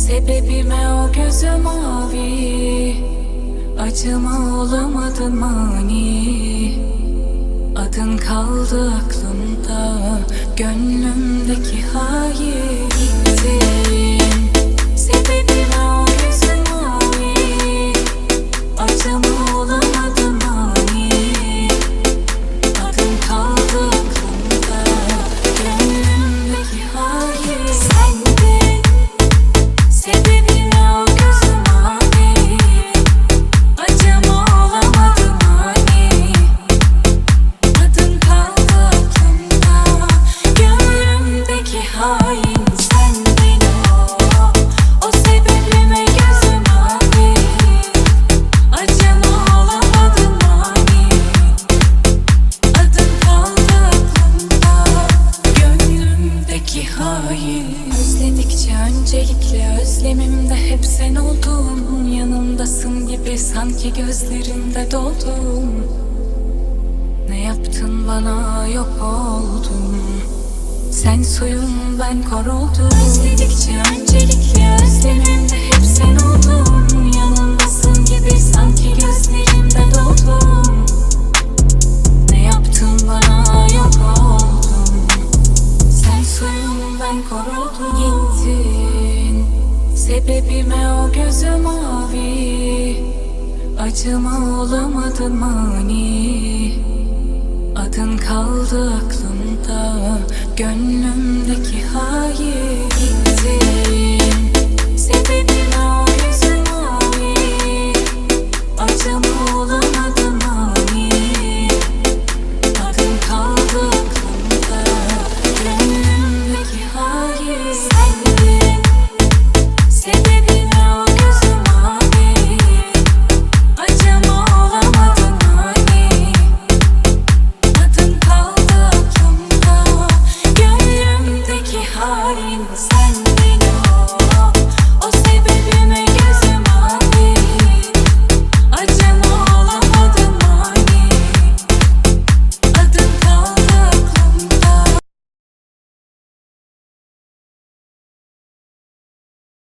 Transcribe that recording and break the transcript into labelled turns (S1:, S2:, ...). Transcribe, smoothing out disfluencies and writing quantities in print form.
S1: Sebebime o gözü mavi, acıma olamadın mani. Adın kaldı aklımda, gönlümdeki hain. Gittin, sebebime o gözü mavi, acıma olamadın mani. Adın kaldı aklımda, gönlümdeki hain. Sendin, sebebime o gözü mavi, acıma olamadın mani. Adın kaldı aklımda, gönlümdeki hain. Sendin o sebebime gözü mavi, acıma olamadın mani. Adın kaldı aklımda, gönlümdeki hain. Özledikçe öncelikle özlemimde hep sen oldun. Yanımdasın gibi sanki gözlerimde doldun. Ne yaptın bana, yok oldun. Sen suyum, ben kor oldum. Özledikçe öncelikle özlemimde hep sen oldun. Yanımdasın gibi sanki gözlerimde doldun. Ne yaptın bana, yok oldun. Sen suyum, ben kor oldum. Gittin, sebebime o gözü mavi, acıma olamadın mani. Adın kaldı aklımda, gönlümdeki hain.